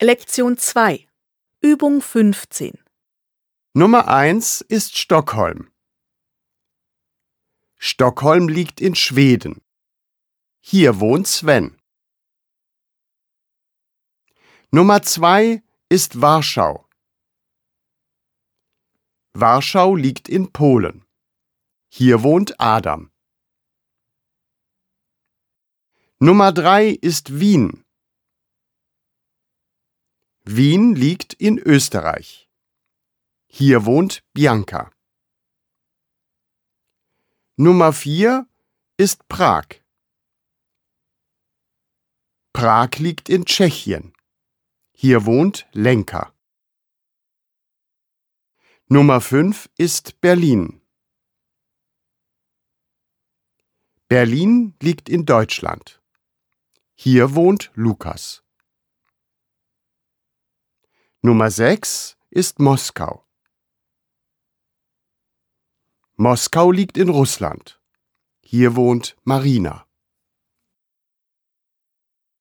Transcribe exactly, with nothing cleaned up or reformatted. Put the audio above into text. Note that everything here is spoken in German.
Lektion zwei. Übung fünfzehn. Nummer eins ist Stockholm. Stockholm liegt in Schweden. Hier wohnt Sven. Nummer zwei ist Warschau. Warschau liegt in Polen. Hier wohnt Adam. Nummer drei ist Wien. Wien liegt in Österreich. Hier wohnt Bianca. Nummer vier ist Prag. Prag liegt in Tschechien. Hier wohnt Lenka. Nummer fünf ist Berlin. Berlin liegt in Deutschland. Hier wohnt Lukas. Nummer sechs ist Moskau. Moskau liegt in Russland. Hier wohnt Marina.